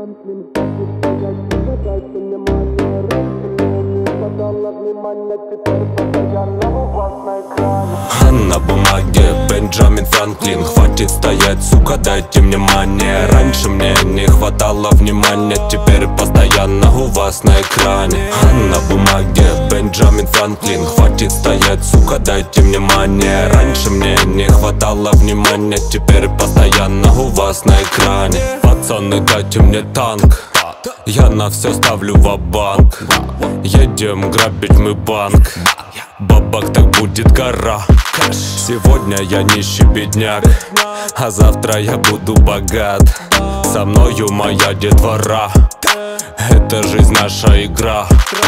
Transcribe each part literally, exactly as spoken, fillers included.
Франклин, хочет стоять, угадайте внимание. Раньше мне не хватало внимания, теперь постоянно у вас на экране. На бумаге Бенджамин Франклин. Хватит стоять, сука, дайте внимание. Раньше мне не хватало внимания, теперь постоянно у вас на экране. На бумаге Бенджамин Франклин. Хватит стоять, сука, дайте внимание. Раньше мне не хватало внимания, теперь постоянно у вас на экране. Пацаны, дайте мне танк, я на все ставлю ва-банк. Едем грабить мы банк, бабак так будет гора. Сегодня я нищий бедняк, а завтра я буду богат. Со мною моя детвора. Это жизнь, наша игра.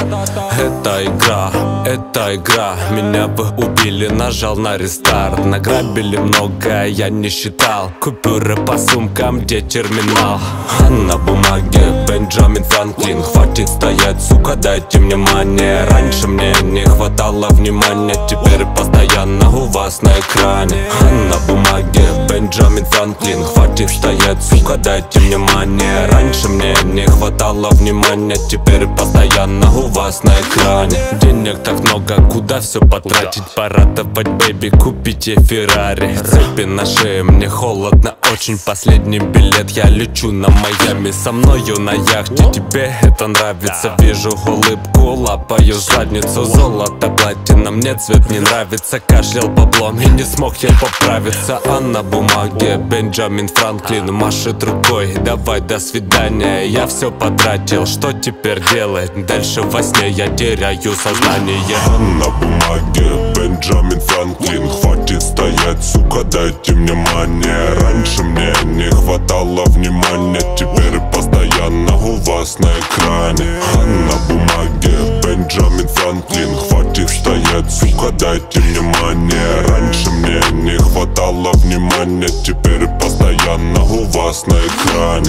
Это игра, это игра. Меня бы убили, нажал на рестарт. Награбили много, я не считал. Купюры по сумкам, где терминал. На бумаге Бенджамин Франклин. Хватит стоять, сука, дайте внимание. Раньше мне не хватало внимания, теперь постоянно у вас на экране. На бумаге Бенджамин Франклин. Хватит стоять, сука, дайте внимание. Раньше мне не хватало внимания, теперь постоянно у вас на экране. Денег так много, куда все потратить? Порадовать, бэйби, купите Феррари. Цепи на шее, мне холодно очень. Последний билет, я лечу на Майами. Со мною на яхте, тебе это нравится. Вижу улыбку, лапаю задницу. Золото, платина, мне цвет не нравится. Кашлял баблом и не смог я поправиться. А на бумаге Бенджамин Франклин машет рукой. Давай, до свидания, я все потратил. Что теперь делать? Дальше во сне я теряю сознание. На бумаге Бенджамин Франклин. Хватит стоять, сука, дайте внимание. Раньше мне не хватало внимания, теперь постоянно у вас на экране. На бумаге Бенджамин Франклин. Хватит стоять, сука, дайте внимание. Раньше мне не хватало внимания, теперь постоянно у вас на экране.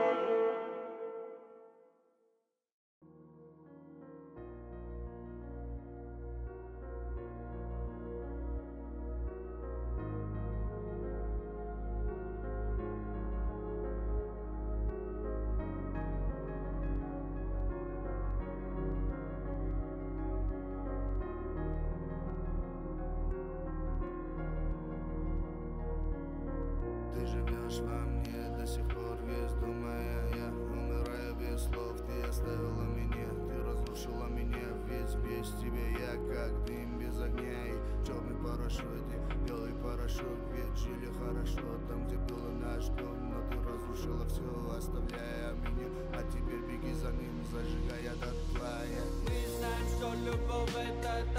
Ты живешь во мне, до сих пор весь думая я. Умираю без слов, ты оставила меня. Ты разрушила меня, ведь без тебя я как дым без огня. И черный парашют, и белый парашют. Ведь жили хорошо там, где было наш дом. Но ты разрушила все, оставляя меня. А теперь беги за ним, зажигая дотла.